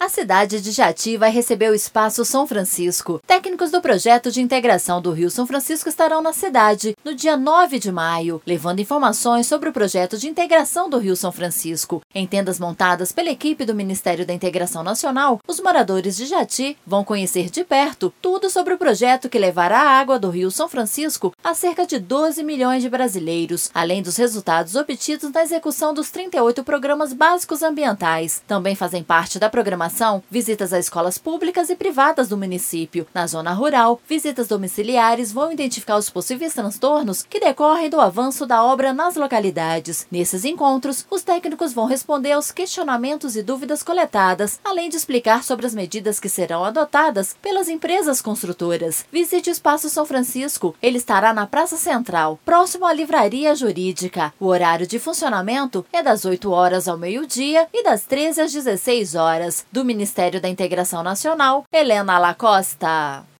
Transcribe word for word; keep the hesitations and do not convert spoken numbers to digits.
A cidade de Jati vai receber o Espaço São Francisco. Técnicos do projeto de integração do Rio São Francisco estarão na cidade no dia nove de maio, levando informações sobre o projeto de integração do Rio São Francisco. Em tendas montadas pela equipe do Ministério da Integração Nacional, os moradores de Jati vão conhecer de perto tudo sobre o projeto que levará a água do Rio São Francisco a cerca de doze milhões de brasileiros, além dos resultados obtidos na execução dos trinta e oito programas básicos ambientais. Também fazem parte da programação visitas a escolas públicas e privadas do município. Na zona rural, visitas domiciliares vão identificar os possíveis transtornos que decorrem do avanço da obra nas localidades. Nesses encontros, os técnicos vão responder aos questionamentos e dúvidas coletadas, além de explicar sobre as medidas que serão adotadas pelas empresas construtoras. Visite o Espaço São Francisco. Ele estará na Praça Central, próximo à Livraria Jurídica. O horário de funcionamento é das oito horas ao meio-dia e das treze às dezesseis horas. Do Ministério da Integração Nacional, Helena Lacosta.